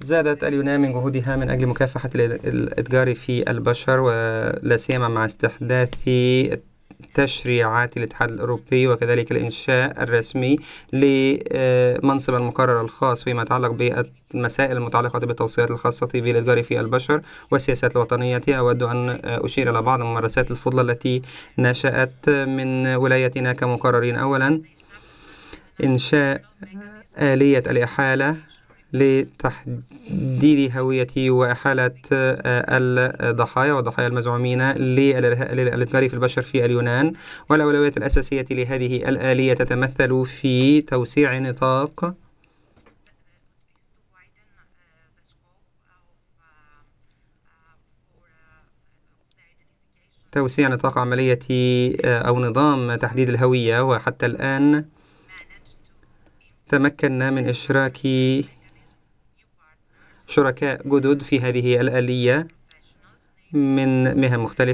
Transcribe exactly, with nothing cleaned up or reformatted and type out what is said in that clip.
زادت اليونان من جهودها من أجل مكافحة الإتجار في البشر، ولا سيما مع استحداث تشريعات الاتحاد الأوروبي، وكذلك الإنشاء الرسمي لمنصب المقرر الخاص فيما يتعلق بالمسائل المتعلقة بالتوصيات الخاصة بالإتجار في البشر والسياسات الوطنية. أود أن أشير إلى بعض الممارسات الفضلى التي نشأت من ولايتنا كمقررين. أولا، إنشاء آلية الإحالة لتحديد هوية وإحالة الضحايا والضحايا المزعومين للإتجار في البشر في اليونان. والأولويات الأساسية لهذه الآلية تتمثل في توسيع نطاق توسيع نطاق عملية أو نظام تحديد الهوية. وحتى الآن تمكنا من إشراك شركاء جدد في هذه الآلية من مهن مختلفة.